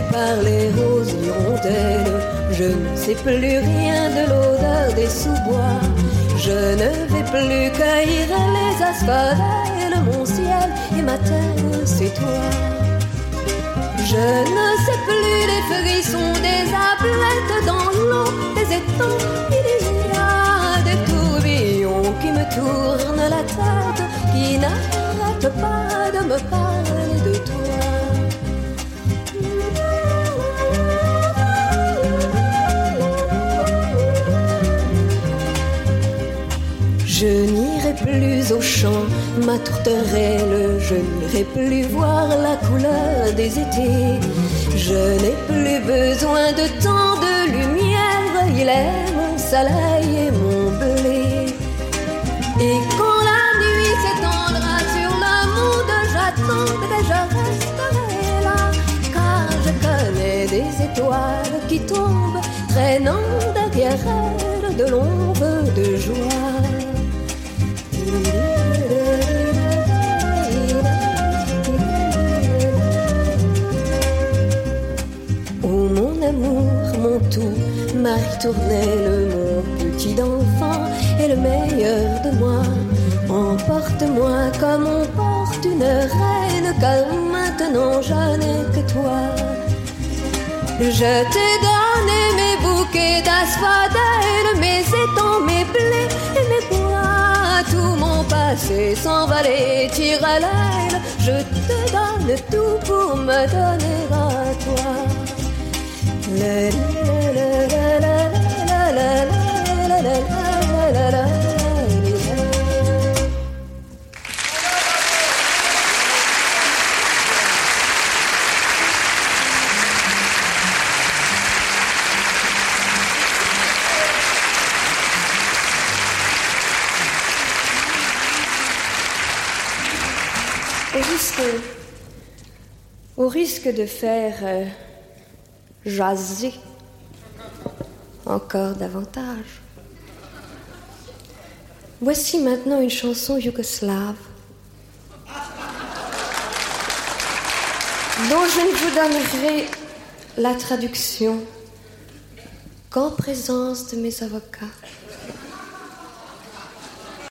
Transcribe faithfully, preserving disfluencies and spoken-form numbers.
par les roses hirondelles. Je ne sais plus rien de l'odeur des sous-bois. Je ne vais plus cueillir les asphodèles. Mon ciel et ma terre, c'est toi. Je ne sais plus les frissons des ablètes dans l'eau des étangs. Il y a des tourbillons qui me tournent la tête, qui n'arrêtent pas de me parler de toi. Je n'irai plus au champ, ma tourterelle. Je n'irai plus voir la couleur des étés. Je n'ai plus besoin de tant de lumière. Il est mon soleil et mon blé. Et quand la nuit s'étendra sur le monde, j'attendrai, je resterai là. Car je connais des étoiles qui tombent, traînant derrière elles de l'ombre de joie. Oh mon amour, mon tout, ma ritournelle, mon petit enfant et le meilleur de moi. Emporte-moi comme on porte une reine, car maintenant je n'ai que toi. Je t'ai donné mes bouquets d'asphodèles, mes étangs, mes blés et mes bois. Tout mon passé s'envolait, tire à l'aile. Je te donne tout pour me donner à toi. La la la la la la la la la la la. Au risque, au risque de faire euh, jaser encore davantage, voici maintenant une chanson yougoslave dont je ne vous donnerai la traduction qu'en présence de mes avocats.